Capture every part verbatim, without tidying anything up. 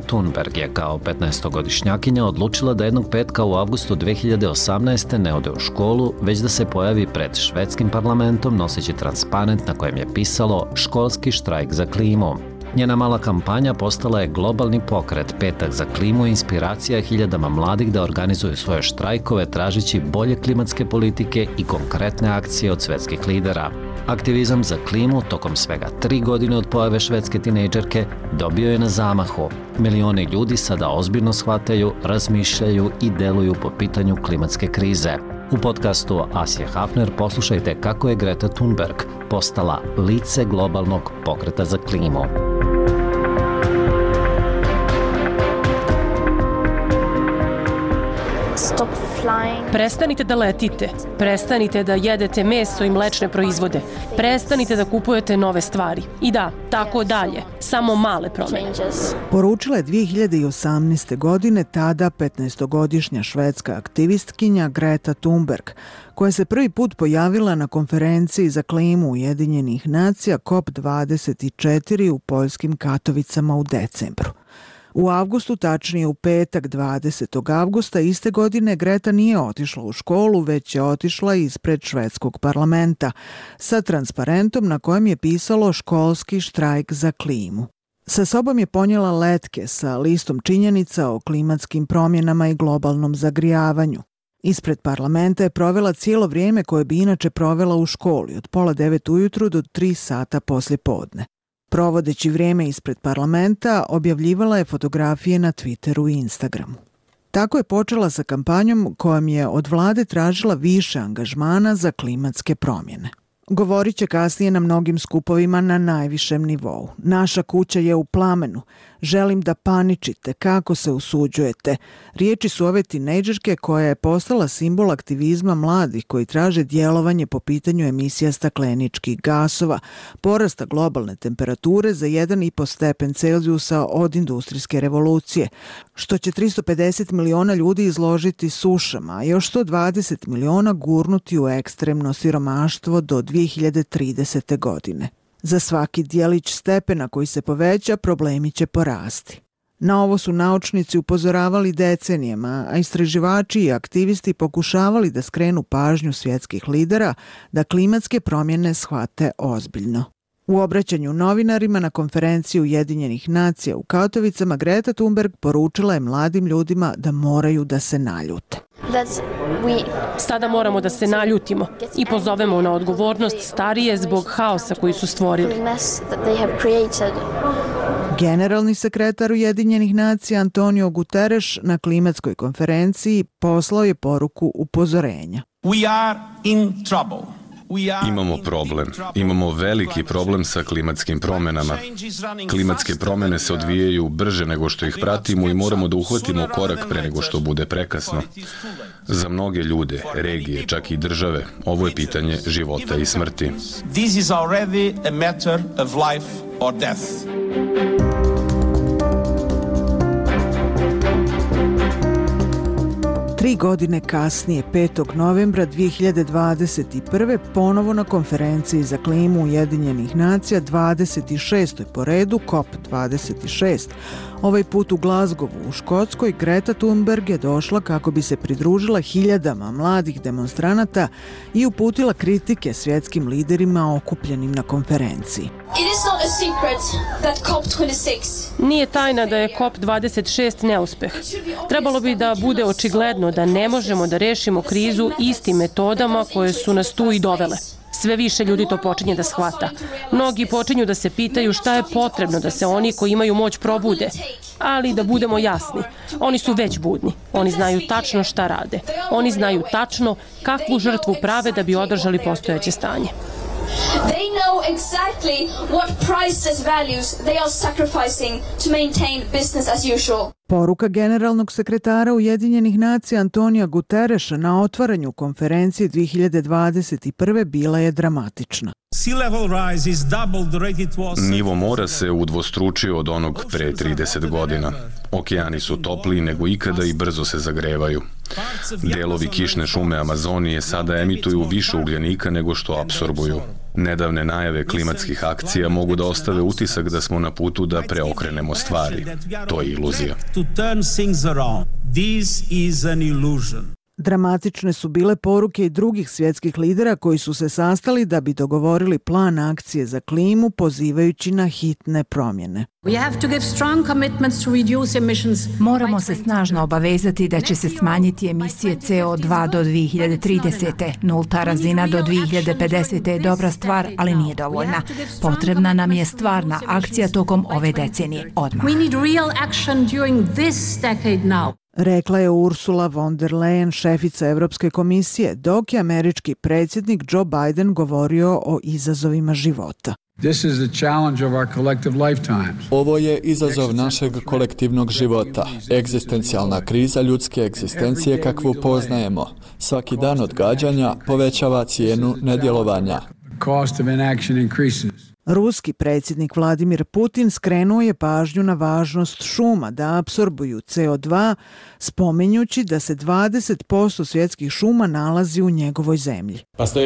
Thunberg je kao petnaestogodišnjakinja odlučila da jednog petka u avgustu dve hiljade osamnaeste. ne ode u školu, već da se pojavi pred švedskim parlamentom noseći transparent na kojem je pisalo školski štrajk za klimu. Njena mala kampanja postala je globalni pokret Petak za klimu i inspiracija hiljadama mladih da organizuju svoje štrajkove tražeći bolje klimatske politike i konkretne akcije od svetskih lidera. Aktivizam za klimu tokom svega tri godine od pojave švedske tinejdžerke dobio je na zamahu. Milioni ljudi sada ozbiljno shvataju, razmišljaju i deluju po pitanju klimatske krize. U podcastu Asje Hafner poslušajte kako je Greta Thunberg postala lice globalnog pokreta za klimu. Prestanite da letite, prestanite da jedete meso i mlečne proizvode, prestanite da kupujete nove stvari. I da, tako dalje, samo male promjene. Poručila je dve hiljade osamnaeste. godine tada petnaestogodišnja švedska aktivistkinja Greta Thunberg, koja se prvi put pojavila na konferenciji za klimu Ujedinjenih nacija C O P dvadeset četiri u poljskim Katovicama u decembru. U avgustu, tačnije u petak dvadesetog avgusta iste godine, Greta nije otišla u školu, već je otišla ispred švedskog parlamenta sa transparentom na kojem je pisalo školski štrajk za klimu. Sa sobom je ponijela letke sa listom činjenica o klimatskim promjenama i globalnom zagrijavanju. Ispred parlamenta je provela cijelo vrijeme koje bi inače provela u školi, od pola devet ujutru do tri sata poslje podne. Provodeći vrijeme ispred parlamenta, objavljivala je fotografije na Twitteru i Instagramu. Tako je počela sa kampanjom kojom je od vlade tražila više angažmana za klimatske promjene. Govorit će kasnije na mnogim skupovima na najvišem nivou. Naša kuća je u plamenu. Želim da paničite. Kako se usuđujete? Riječi su ove tinejdžerke koja je postala simbol aktivizma mladih koji traže djelovanje po pitanju emisija stakleničkih gasova, porasta globalne temperature za jedan i po stepen Celzijusa od industrijske revolucije, što će tristo pedeset miliona ljudi izložiti sušama, a još sto dvadeset miliona gurnuti u ekstremno siromaštvo do dve hiljade tridesete. godine. Za svaki dijelić stepena koji se poveća, problemi će porasti. Na ovo su naučnici upozoravali decenijama, a istraživači i aktivisti pokušavali da skrenu pažnju svjetskih lidera da klimatske promjene shvate ozbiljno. U obraćanju novinarima na konferenciji Ujedinjenih nacija u Katovicama, Greta Thunberg poručila je mladim ljudima da moraju da se naljute. Sada moramo da se naljutimo i pozovemo na odgovornost starije zbog haosa koji su stvorili. Generalni sekretar Ujedinjenih nacija Antonio Guterres na klimatskoj konferenciji poslao je poruku upozorenja. We are in trouble. Imamo problem. Imamo veliki problem sa klimatskim promjenama. Klimatske promjene se odvijaju brže nego što ih pratimo i moramo da uhvatimo korak pre nego što bude prekasno. Za mnoge ljude, regije, čak i države, ovo je pitanje života i smrti. This is already a matter of life or death. Tri godine kasnije, petog novembra dve hiljade dvadeset prve. ponovo na konferenciji za klimu Ujedinjenih nacija, dvadeset šestoj po redu, C O P dvadeset šest. Ovaj put u Glasgowu u Škotskoj, Greta Thunberg je došla kako bi se pridružila hiljadama mladih demonstranata i uputila kritike svjetskim liderima okupljenim na konferenciji. Nije tajna da je C O P dvadeset šest neuspeh. Trebalo bi da bude očigledno da ne možemo da rešimo krizu istim metodama koje su nas tu i dovele. Sve više ljudi to počinje da shvata. Mnogi počinju da se pitaju šta je potrebno da se oni koji imaju moć probude. Ali da budemo jasni, oni su već budni. Oni znaju tačno šta rade. Oni znaju tačno kakvu žrtvu prave da bi održali postojeće stanje. They know exactly what priceless values they are sacrificing to maintain business as usual. Poruka generalnog sekretara Ujedinjenih nacija Antonija Guterresa na otvaranju konferencije dve hiljade dvadeset prve. bila je dramatična. Nivo mora se udvostručio od onog pre trideset godina. Okeani su topliji nego ikada i brzo se zagrevaju. Delovi kišne šume Amazonije sada emituju više ugljenika nego što apsorbuju. Nedavne najave klimatskih akcija mogu da ostave utisak da smo na putu da preokrenemo stvari. To je iluzija. Dramatične su bile poruke i drugih svjetskih lidera koji su se sastali da bi dogovorili plan akcije za klimu pozivajući na hitne promjene. Moramo se snažno obavezati da će se smanjiti emisije C O dva do dvije hiljade tridesete. Nulta razina do dvije hiljade pedesete je dobra stvar, ali nije dovoljna. Potrebna nam je stvarna akcija tokom ove decenije, odmah. Rekla je Ursula von der Leyen, šefica Evropske komisije, dok je američki predsjednik Joe Biden govorio o izazovima života. Ovo je izazov našeg kolektivnog života, egzistencijalna kriza ljudske egzistencije kakvu poznajemo. Svaki dan odgađanja povećava cijenu nedjelovanja. Ruski predsjednik Vladimir Putin skrenuo je pažnju na važnost šuma da apsorbuju C O dva, spominjući da se dvadeset posto svjetskih šuma nalazi u njegovoj zemlji.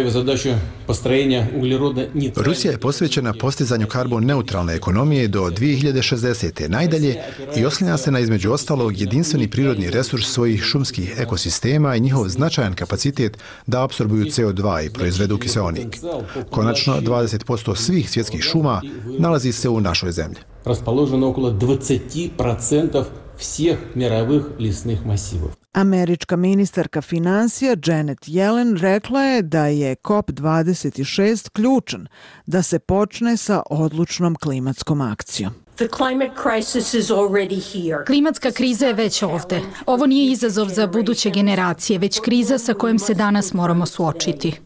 Rusija je posvećena postizanju karbon neutralne ekonomije do dvije hiljade šezdesete najdalje i oslanja se na između ostalog jedinstveni prirodni resurs svojih šumskih ekosistema i njihov značajan kapacitet da apsorbuju C O dva i proizvedu kiseonik. Konačno, dvadeset posto svih svjetskih šuma nalazi se u našoj zemlji. Raspoloženo okolo dvadeset posto svih mirovih lisnih masivov. Američka ministarka financija Janet Yellen rekla je da je COP dvadeset šest ključan da se počne sa odlučnom klimatskom akcijom. Klimatska kriza je već ovdje. Ovo nije izazov za buduće generacije, već kriza sa kojom se danas moramo suočiti.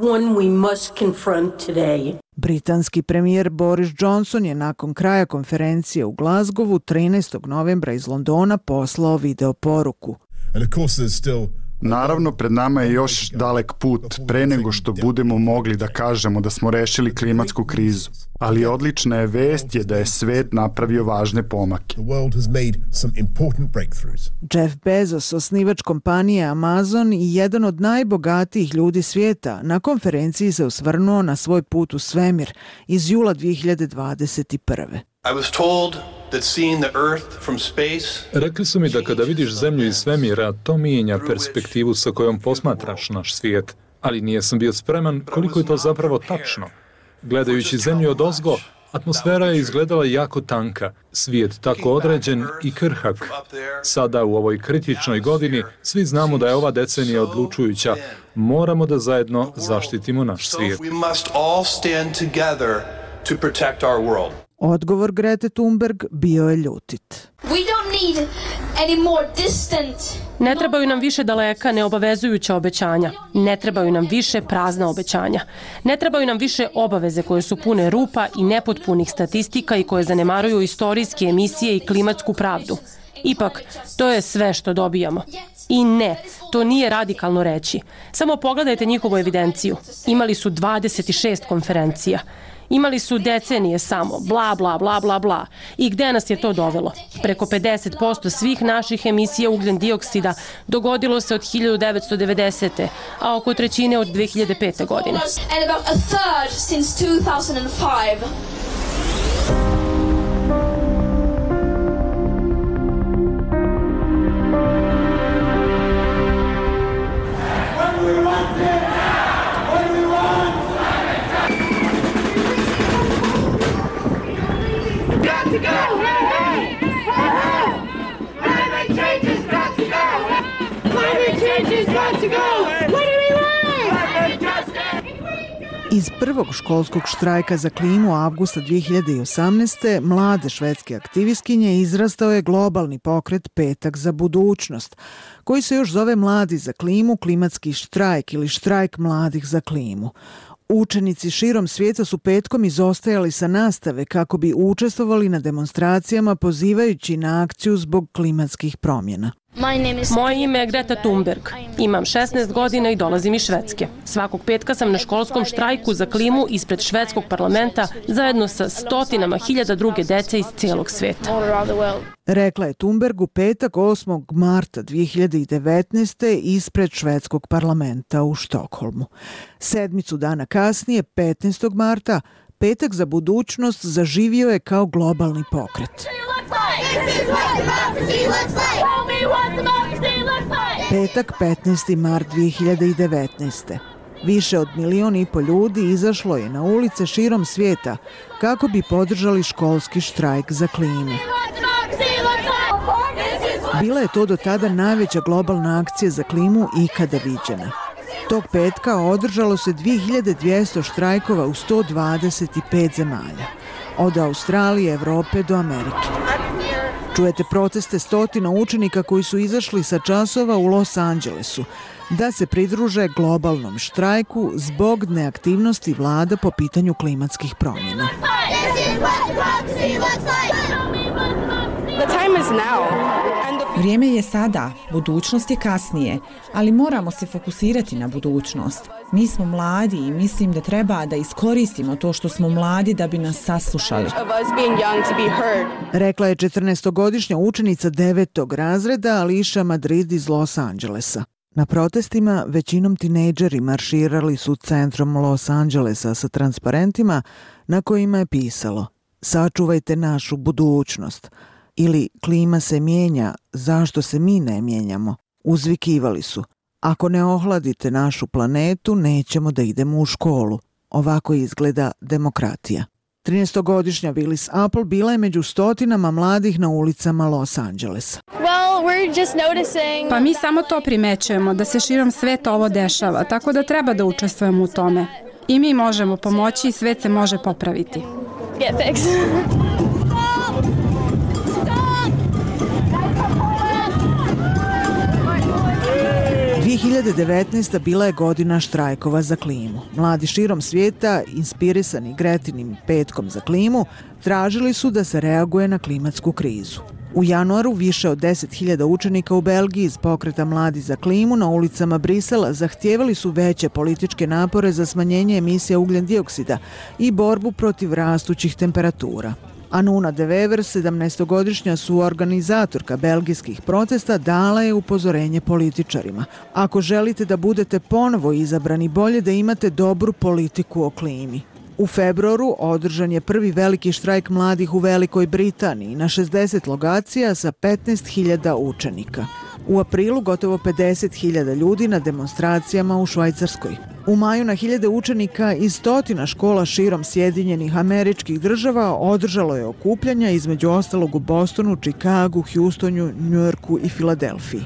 Britanski premijer Boris Johnson je nakon kraja konferencije u Glasgowu trinaestog novembra iz Londona poslao video poruku. Naravno, pred nama je još dalek put pre nego što budemo mogli da kažemo da smo rešili klimatsku krizu. Ali odlična je vest je da je svet napravio važne pomake. Jeff Bezos, osnivač kompanije Amazon i jedan od najbogatijih ljudi svijeta, na konferenciji se osvrnuo na svoj put u svemir iz jula dvije hiljade dvadeset prve. Rekli su mi da kada vidiš zemlju iz svemira, to mijenja perspektivu sa kojom posmatraš naš svijet, ali nisam bio spreman koliko je to zapravo tačno. Gledajući zemlju odozgo, atmosfera je izgledala jako tanka, svijet tako određen i krhak. Sada u ovoj kritičnoj godini svi znamo da je ova decenija odlučujuća. Moramo da zajedno zaštitimo naš svijet. Odgovor Grete Thunberg bio je ljutit. Ne trebaju nam više daleka neobavezujuća obećanja. Ne trebaju nam više prazna obećanja. Ne trebaju nam više obaveze koje su pune rupa i nepotpunih statistika i koje zanemaruju istorijske emisije i klimatsku pravdu. Ipak, to je sve što dobijamo. I ne, to nije radikalno reći. Samo pogledajte njihovu evidenciju. Imali su dvadeset šest konferencija. Imali su decenije samo, bla, bla, bla, bla, bla. I gde nas je to dovelo? Preko pedeset posto svih naših emisija ugljen dioksida dogodilo se od hiljadu devetsto devedesete. a oko trećine od dvije hiljade pete. godine. Iz prvog školskog štrajka za klimu avgusta dvije hiljade osamnaeste. mlade švedske aktivistkinje izrastao je globalni pokret Petak za budućnost, koji se još zove Mladi za klimu, klimatski štrajk ili štrajk mladih za klimu. Učenici širom svijeta su petkom izostajali sa nastave kako bi učestvovali na demonstracijama pozivajući na akciju zbog klimatskih promjena. Moje ime je Greta Thunberg. Imam šesnaest godina i dolazim iz Švedske. Svakog petka sam na školskom štrajku za klimu ispred švedskog parlamenta zajedno sa stotinama hiljada druge dece iz cijelog sveta. Rekla je Thunberg u petak osmog marta dvije hiljade devetnaeste. ispred švedskog parlamenta u Štokholmu. Sedmicu dana kasnije, petnaestog marta, Petak za budućnost zaživio je kao globalni pokret. Petak, petnaesti mart dvije hiljade devetnaeste. Više od milion i po ljudi izašlo je na ulice širom svijeta kako bi podržali školski štrajk za klimu. Bila je to do tada najveća globalna akcija za klimu ikada viđena. Tog petka održalo se dvije hiljade dvjesto štrajkova u sto dvadeset pet zemalja, od Australije, Evrope do Amerike. Čujete proteste stotina učenika koji su izašli sa časova u Los Angelesu da se pridruže globalnom štrajku zbog neaktivnosti vlada po pitanju klimatskih promjena. Vrijeme je sada, budućnost je kasnije, ali moramo se fokusirati na budućnost. Mi smo mladi i mislim da treba da iskoristimo to što smo mladi da bi nas saslušali. Rekla je četrnaestogodišnja učenica devetog razreda Alicia Madrid iz Los Angelesa. Na protestima većinom tinejdžeri marširali su centrom Los Angelesa sa transparentima na kojima je pisalo: "Sačuvajte našu budućnost" ili "Klima se mijenja, zašto se mi ne mijenjamo?" Uzvikivali su: "Ako ne ohladite našu planetu, nećemo da idemo u školu." Ovako izgleda demokratija. trinaestogodišnja Willis Apple bila je među stotinama mladih na ulicama Los Angelesa. Pa mi samo to primećujemo, da se širom sveta ovo dešava, tako da treba da učestvujemo u tome. I mi možemo pomoći i svet se može popraviti. dvije hiljade devetnaesta. bila je godina štrajkova za klimu. Mladi širom svijeta, inspirisani Gretinim petkom za klimu, tražili su da se reaguje na klimatsku krizu. U januaru više od deset hiljada učenika u Belgiji iz pokreta Mladi za klimu na ulicama Brisela zahtijevali su veće političke napore za smanjenje emisija ugljen dioksida i borbu protiv rastućih temperatura. Anuna de Wever, sedamnaestogodišnja suorganizatorka belgijskih protesta, dala je upozorenje političarima: "Ako želite da budete ponovo izabrani, bolje da imate dobru politiku o klimi." U februaru održan je prvi veliki štrajk mladih u Velikoj Britaniji na šezdeset lokacija sa petnaest hiljada učenika. U aprilu gotovo pedeset hiljada ljudi na demonstracijama u Švajcarskoj. U maju na hiljade učenika iz stotina škola širom Sjedinjenih Američkih Država održalo je okupljanja, između ostalog u Bostonu, Čikagu, Houstonu, Njujorku i Filadelfiji.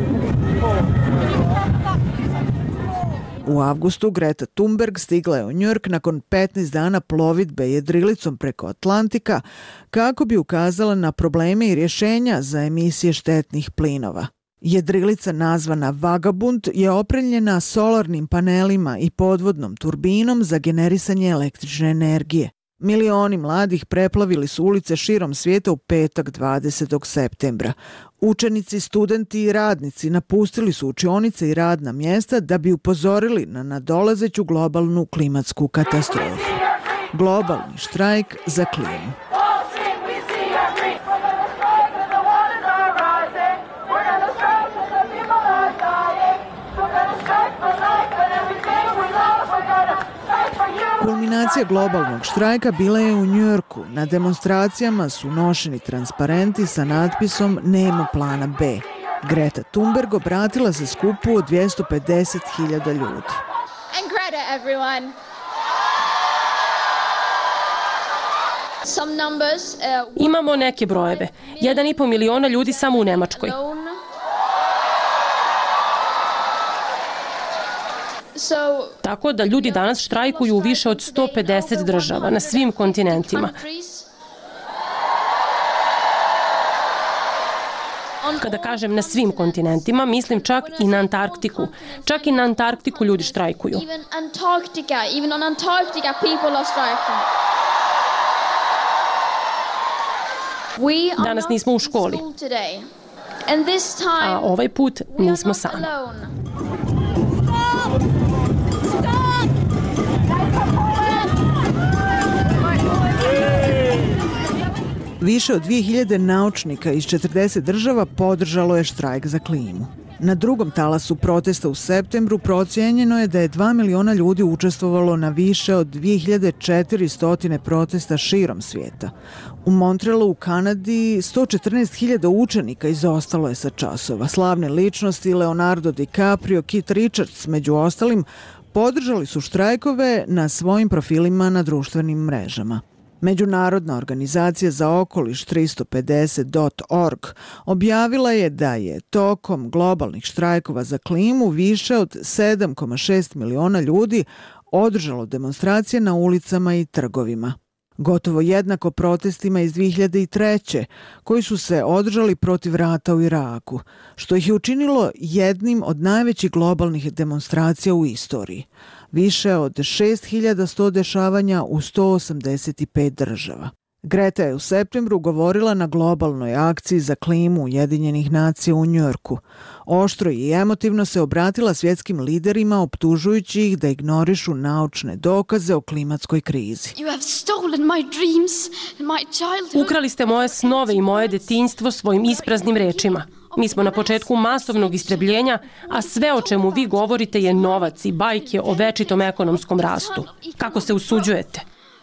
U avgustu Greta Thunberg stigla je u Njujork nakon petnaest dana plovidbe jedrilicom preko Atlantika kako bi ukazala na probleme i rješenja za emisije štetnih plinova. Jedrilica nazvana Vagabund je opremljena solarnim panelima i podvodnom turbinom za generisanje električne energije. Milioni mladih preplavili su ulice širom svijeta u petak dvadesetog septembra. Učenici, studenti i radnici napustili su učionice i radna mjesta da bi upozorili na nadolazeću globalnu klimatsku katastrofu. Globalni štrajk za klimu. Kulminacija globalnog štrajka bila je u Njujorku. Na demonstracijama su nošeni transparenti sa natpisom "Nema plana B". Greta Thunberg obratila se skupu od dvjesto pedeset hiljada ljudi. And Greta, everyone. Some numbers, uh, Imamo neke brojeve. Jedan i po miliona ljudi samo u Nemačkoj. Tako da ljudi danas štrajkuju u više od sto pedeset država na svim kontinentima. Kada kažem na svim kontinentima, mislim čak i na Antarktiku. Čak i na Antarktiku ljudi štrajkuju. Danas nismo u školi. A ovaj put nismo sami. Više od dvije hiljade naučnika iz četrdeset država podržalo je štrajk za klimu. Na drugom talasu protesta u septembru procijenjeno je da je dva miliona ljudi učestvovalo na više od dvije hiljade četiristo protesta širom svijeta. U Montrealu u Kanadi sto četrnaest hiljada učenika izostalo je sa časova. Slavne ličnosti Leonardo DiCaprio, Keith Richards među ostalim podržali su štrajkove na svojim profilima na društvenim mrežama. Međunarodna organizacija za okoliš tristo pedeset dot org objavila je da je tokom globalnih štrajkova za klimu više od sedam zarez šest miliona ljudi održalo demonstracije na ulicama i trgovima. Gotovo jednako protestima iz dvije hiljade treće koji su se održali protiv rata u Iraku, što ih je učinilo jednim od najvećih globalnih demonstracija u istoriji. Više od šest hiljada sto dešavanja u sto osamdeset pet država. Greta je u septembru govorila na globalnoj akciji za klimu Ujedinjenih nacija u Njujorku. Oštro i emotivno se obratila svjetskim liderima optužujući ih da ignorišu naučne dokaze o klimatskoj krizi. Ukrali ste moje snove i moje detinjstvo svojim ispraznim rečima. Mi smo na početku masovnog istrebljenja, a sve o čemu vi govorite je novac i bajke o večitom ekonomskom rastu. Kako se usuđujete?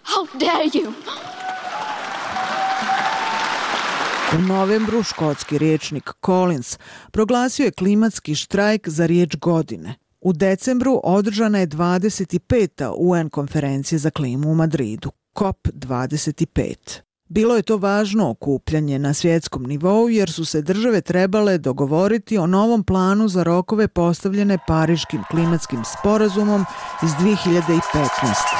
U novembru škotski rječnik Collins proglasio je klimatski štrajk za riječ godine. U decembru održana je dvadeset peta U N konferencija za klimu u Madridu, COP dvadeset pet. Bilo je to važno okupljanje na svjetskom nivou jer su se države trebale dogovoriti o novom planu za rokove postavljene Pariškim klimatskim sporazumom iz dvije hiljade petnaeste.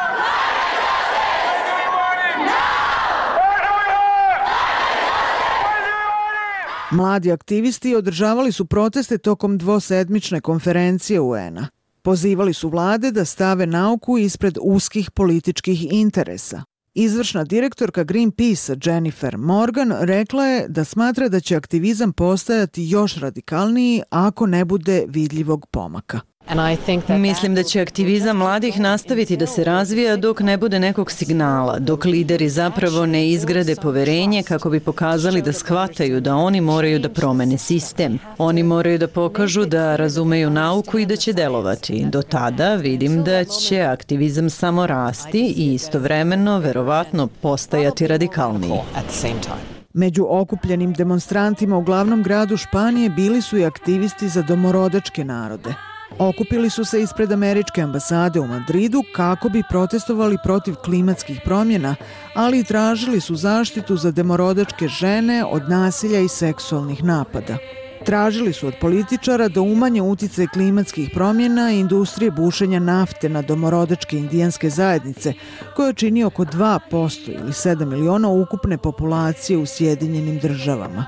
Mladi aktivisti održavali su proteste tokom dvosedmične konferencije U N-a. Pozivali su vlade da stave nauku ispred uskih političkih interesa. Izvršna direktorka Greenpeace Jennifer Morgan rekla je da smatra da će aktivizam postajati još radikalniji ako ne bude vidljivog pomaka. Mislim da će aktivizam mladih nastaviti da se razvija dok ne bude nekog signala, dok lideri zapravo ne izgrade poverenje kako bi pokazali da shvataju da oni moraju da promene sistem. Oni moraju da pokažu da razumeju nauku i da će delovati. Do tada vidim da će aktivizam samo rasti i istovremeno verovatno postajati radikalniji. Među okupljenim demonstrantima u glavnom gradu Španije bili su i aktivisti za domorodačke narode. Okupili su se ispred američke ambasade u Madridu kako bi protestovali protiv klimatskih promjena, ali i tražili su zaštitu za domorodačke žene od nasilja i seksualnih napada. Tražili su od političara da umanje uticaj klimatskih promjena i industrije bušenja nafte na domorodačke indijanske zajednice, koje čini oko dva posto ili sedam miliona ukupne populacije u Sjedinjenim državama.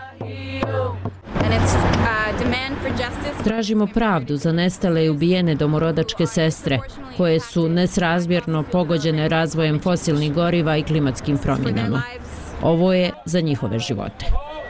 Tražimo pravdu za nestale i ubijene domorodačke sestre, koje su nesrazmjerno pogođene razvojem fosilnih goriva i klimatskim promjenama. Ovo je za njihove živote.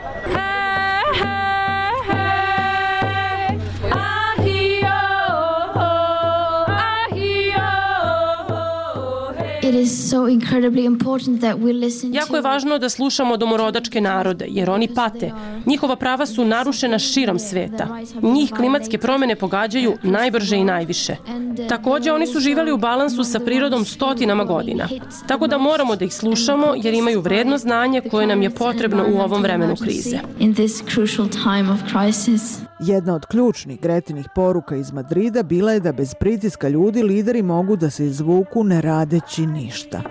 Jako je važno da slušamo domorodačke narode, jer oni pate. Njihova prava su narušena širom sveta. Njih klimatske promjene pogađaju najbrže i najviše. Također, oni su živjeli u balansu sa prirodom stotinama godina. Tako da moramo da ih slušamo, jer imaju vredno znanje koje nam je potrebno u ovom vremenu krize. Jedna od ključnih Gretinih poruka iz Madrida bila je da bez pritiska ljudi lideri mogu da se izvuku ne radeći ništa.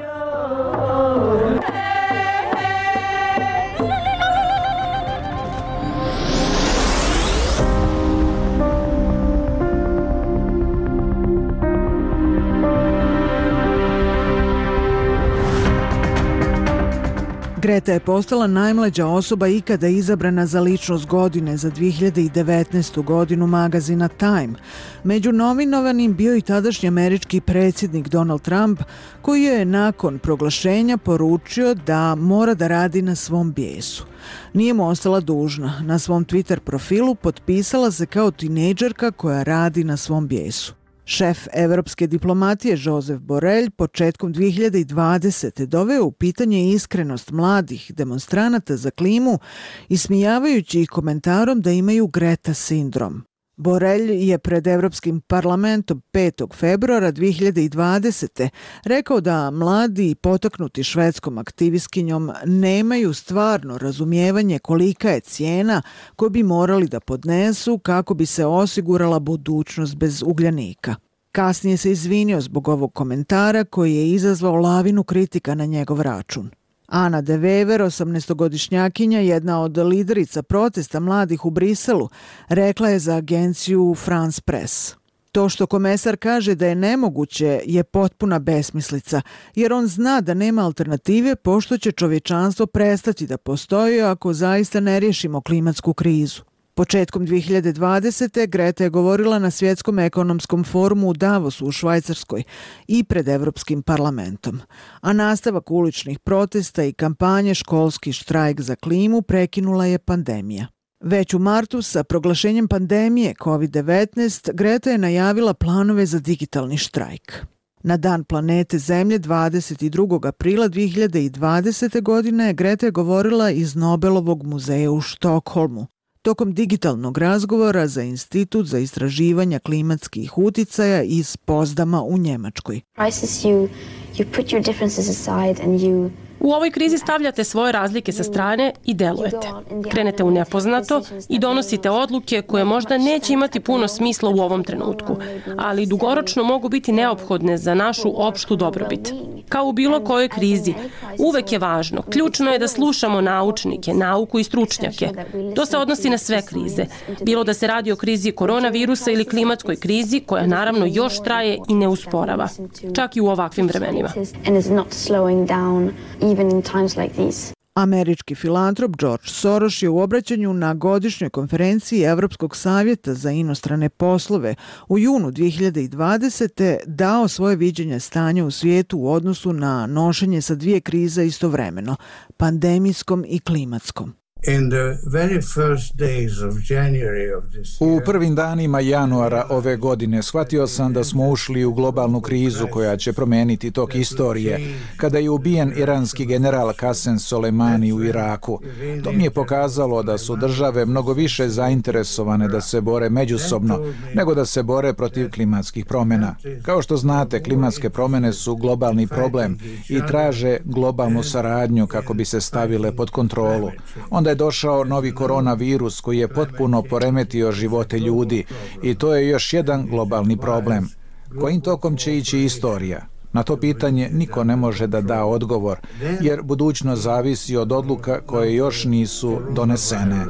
Greta je postala najmlađa osoba ikada izabrana za ličnost godine za dvije hiljade devetnaestu godinu magazina Time. Među nominovanim bio i tadašnji američki predsjednik Donald Trump, koji je nakon proglašenja poručio da mora da radi na svom bijesu. Nije mu ostala dužna. Na svom Twitter profilu potpisala se kao tinejdžerka koja radi na svom bijesu. Šef evropske diplomatije Josep Borrell početkom dvije hiljade dvadesete doveo u pitanje iskrenost mladih demonstranata za klimu, ismijavajući ih komentarom da imaju Greta sindrom. Borrell je pred Evropskim parlamentom petog februara dvije hiljade dvadesete rekao da mladi potaknuti švedskom aktivistkinjom nemaju stvarno razumijevanje kolika je cijena koju bi morali da podnesu kako bi se osigurala budućnost bez ugljanika. Kasnije se izvinio zbog ovog komentara koji je izazvao lavinu kritika na njegov račun. Ana de Wever, osamnaestogodišnjakinja, jedna od liderica protesta mladih u Briselu, rekla je za agenciju France Press. To što komesar kaže da je nemoguće je potpuna besmislica, jer on zna da nema alternative pošto će čovječanstvo prestati da postoji ako zaista ne riješimo klimatsku krizu. Početkom dvije hiljade dvadesete. Greta je govorila na Svjetskom ekonomskom forumu u Davosu u Švajcarskoj i pred Evropskim parlamentom. A nastavak uličnih protesta i kampanje Školski štrajk za klimu prekinula je pandemija. Već u martu sa proglašenjem pandemije kovid devetnaest Greta je najavila planove za digitalni štrajk. Na Dan planete Zemlje dvadeset drugog aprila dvije hiljade dvadesete. godine Greta je govorila iz Nobelovog muzeja u Štokholmu. Tokom digitalnog razgovora za Institut za istraživanja klimatskih uticaja iz Pozdama u Njemačkoj. U ovoj krizi stavljate svoje razlike sa strane i delujete. Krenete u nepoznato i donosite odluke koje možda neće imati puno smisla u ovom trenutku, ali dugoročno mogu biti neophodne za našu opštu dobrobit. Kao u bilo kojoj krizi, uvek je važno, ključno je da slušamo naučnike, nauku i stručnjake. To se odnosi na sve krize, bilo da se radi o krizi koronavirusa ili klimatskoj krizi, koja naravno još traje i ne usporava, čak i u ovakvim vremenima. Even in times like these. Američki filantrop George Soros je u obraćanju na godišnjoj konferenciji Evropskog savjeta za inostrane poslove u junu dvije hiljade dvadesete. dao svoje viđenje stanja u svijetu u odnosu na nošenje sa dvije krize istovremeno, pandemijskom i klimatskom. U prvim danima januara ove godine shvatio sam da smo ušli u globalnu krizu koja će promijeniti tok istorije, kada je ubijen iranski general Kasem Soleimani u Iraku. To mi je pokazalo da su države mnogo više zainteresovane da se bore međusobno nego da se bore protiv klimatskih promjena. Kao što znate, klimatske promjene su globalni problem i traže globalnu saradnju kako bi se stavile pod kontrolu. Onda je došao novi koronavirus koji je potpuno poremetio živote ljudi i to je još jedan globalni problem. Kojim tokom će ići istorija? Na to pitanje niko ne može da da odgovor, jer budućnost zavisi od odluka koje još nisu donesene.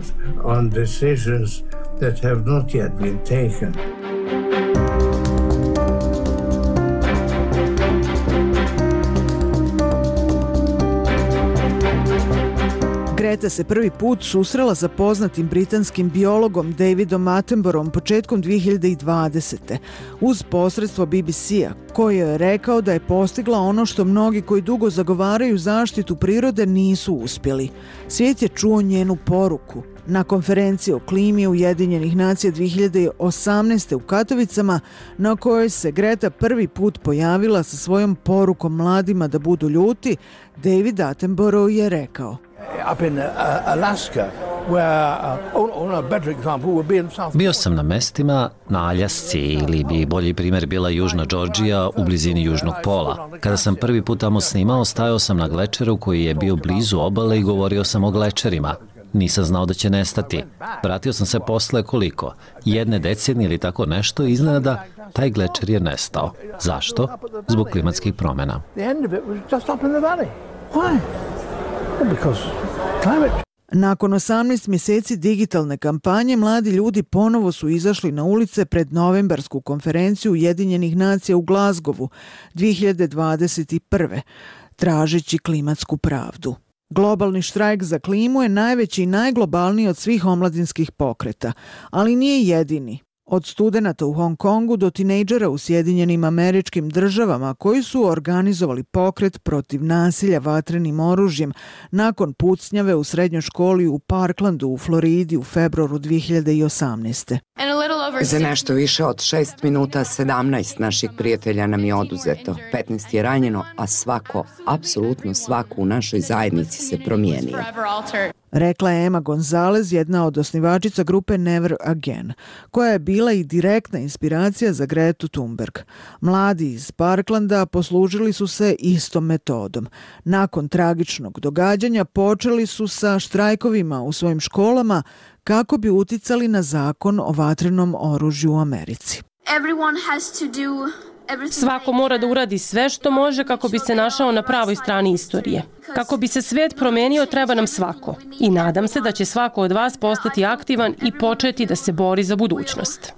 Greta se prvi put susrela sa poznatim britanskim biologom Davidom Attenboroughom početkom dvije hiljade dvadesete. uz posredstvo B B C-a, koji je rekao da je postigla ono što mnogi koji dugo zagovaraju zaštitu prirode nisu uspjeli. Svijet je čuo njenu poruku. Na konferenciji o klimi Ujedinjenih nacija dvije hiljade osamnaeste. u Katovicama, na kojoj se Greta prvi put pojavila sa svojom porukom mladima da budu ljuti, David Attenborough je rekao: Bio sam na mestima na Aljasci ili bi bolji primjer bila Južna Džordžija u blizini Južnog pola. Kada sam prvi put tamo snimao, stajao sam na glečeru koji je bio blizu obale i govorio sam o glečerima. Nisam znao da će nestati. Vratio sam se posle koliko? Jedne decenije ili tako nešto, iznenada taj glečer je nestao. Zašto? Zbog klimatskih promjena. Nakon osamnaest mjeseci digitalne kampanje, mladi ljudi ponovo su izašli na ulice pred novembarsku konferenciju Ujedinjenih nacija u Glazgovu dvije hiljade dvadeset prve. tražeći klimatsku pravdu. Globalni štrajk za klimu je najveći i najglobalniji od svih omladinskih pokreta, ali nije jedini. Od studenata u Hong Kongu do tinejdžera u Sjedinjenim Američkim Državama koji su organizovali pokret protiv nasilja vatrenim oružjem nakon pucnjave u srednjoj školi u Parklandu u Floridi u februaru dvije hiljade osamnaeste. Za nešto više od šest minuta sedamnaest naših prijatelja nam je oduzeto, petnaest je ranjeno, a svako, apsolutno svako u našoj zajednici se promijenio. Rekla je Emma Gonzalez, jedna od osnivačica grupe Never Again, koja je bila i direktna inspiracija za Gretu Thunberg. Mladi iz Parklanda poslužili su se istom metodom. Nakon tragičnog događanja počeli su sa štrajkovima u svojim školama kako bi uticali na zakon o vatrenom oružju u Americi. Svako mora da uradi sve što može kako bi se našao na pravoj strani istorije. Kako bi se svet promenio, treba nam svako. I nadam se da će svako od vas postati aktivan i početi da se bori za budućnost.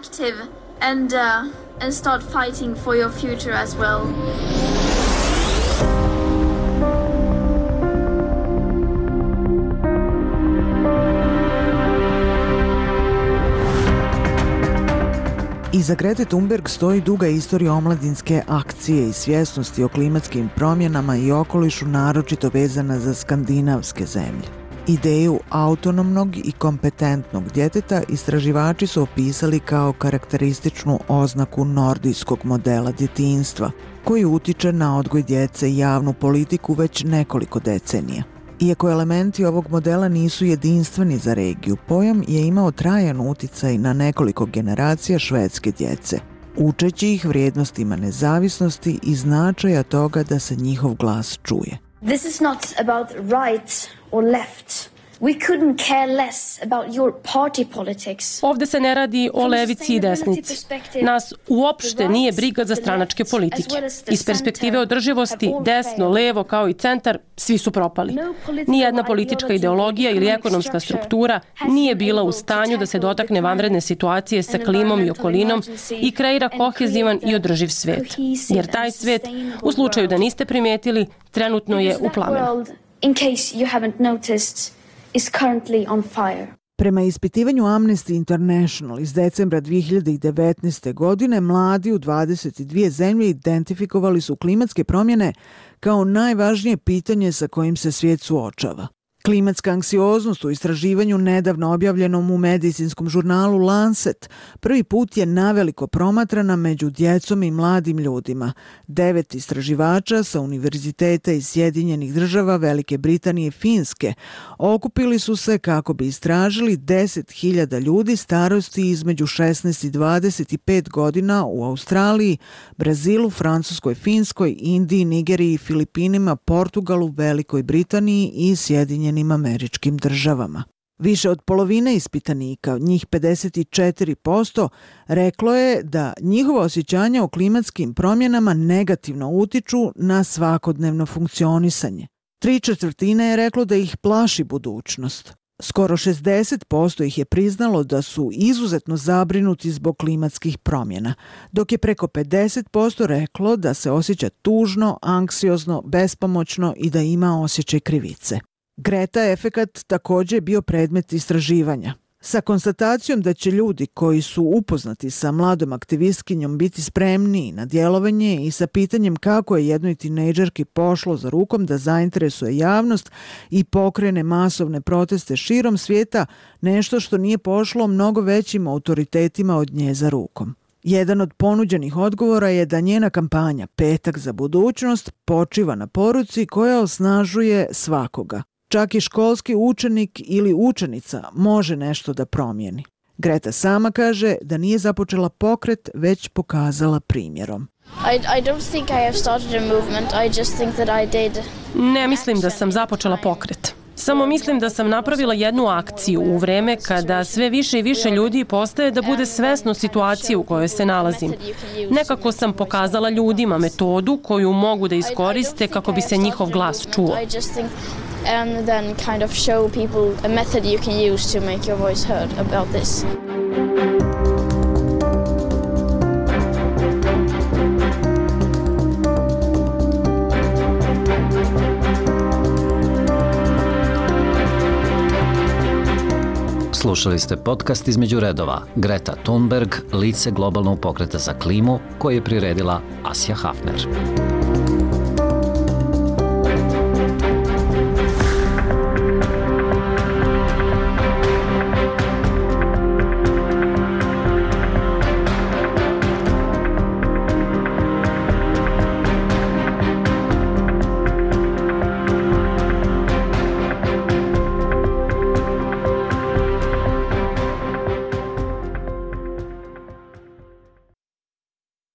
Iza Grete Thunberg stoji duga istorija omladinske akcije i svjesnosti o klimatskim promjenama i okolišu, naročito vezana za skandinavske zemlje. Ideju autonomnog i kompetentnog djeteta istraživači su opisali kao karakterističnu oznaku nordijskog modela djetinjstva, koji utiče na odgoj djece i javnu politiku već nekoliko decenija. Iako elementi ovog modela nisu jedinstveni za regiju, pojam je imao trajan uticaj na nekoliko generacija švedske djece, učeći ih vrijednostima nezavisnosti i značaja toga da se njihov glas čuje. This is not about right or left. We couldn't care less about your party politics. Ovde se ne radi o levici i desnici. Nas uopšte nije briga za stranačke politike. Iz perspektive održivosti, desno, levo kao i centar, svi su propali. Nijedna politička ideologija ili ekonomska struktura nije bila u stanju da se dotakne vanredne situacije sa klimom i okolinom i kreira kohezivan i održiv svet. Jer taj svet, u slučaju da niste primetili, trenutno je u plamenu. In case you haven't noticed, is currently on fire. Prema ispitivanju Amnesty International iz decembra dvije hiljade devetnaeste. godine, mladi u dvadeset dvije zemlje identifikovali su klimatske promjene kao najvažnije pitanje sa kojim se svijet suočava. Klimatska anksioznost u istraživanju nedavno objavljenom u medicinskom žurnalu Lancet prvi put je naveliko promatrana među djecom i mladim ljudima. Devet istraživača sa univerziteta iz Sjedinjenih Država, Velike Britanije i Finske okupili su se kako bi istražili deset hiljada ljudi starosti između šesnaest i dvadeset pet godina u Australiji, Brazilu, Francuskoj, Finskoj, Indiji, Nigeriji, Filipinima, Portugalu, Velikoj Britaniji i Sjedinjenim Američkim Državama. Više od polovine ispitanika, njih pedeset četiri posto, reklo je da njihova osjećanja o klimatskim promjenama negativno utiču na svakodnevno funkcionisanje. Tri četvrtine je reklo da ih plaši budućnost. Skoro šezdeset posto ih je priznalo da su izuzetno zabrinuti zbog klimatskih promjena, dok je preko pedeset posto reklo da se osjeća tužno, anksiozno, bespomoćno i da ima osjećaj krivice. Greta efekat također je bio predmet istraživanja. Sa konstatacijom da će ljudi koji su upoznati sa mladom aktivistkinjom biti spremniji na djelovanje i sa pitanjem kako je jednoj tinejdžerki pošlo za rukom da zainteresuje javnost i pokrene masovne proteste širom svijeta, nešto što nije pošlo mnogo većim autoritetima od nje za rukom. Jedan od ponuđenih odgovora je da njena kampanja Petak za budućnost počiva na poruci koja osnažuje svakoga. Čak i školski učenik ili učenica može nešto da promijeni. Greta sama kaže da nije započela pokret, već pokazala primjerom. I, I don't think I have started a movement. I just think that I did. Ne mislim da sam započela pokret. Samo mislim da sam napravila jednu akciju u vreme kada sve više i više ljudi postaje da bude svesno situacije u kojoj se nalazim. Nekako sam pokazala ljudima metodu koju mogu da iskoriste kako bi se njihov glas čuo. And then kind of show people a method you can use to make your voice heard about this. Slušali ste podcast Između redova. Greta Thunberg, lice globalnog pokreta za klimu, koji je priredila Asja Hafner.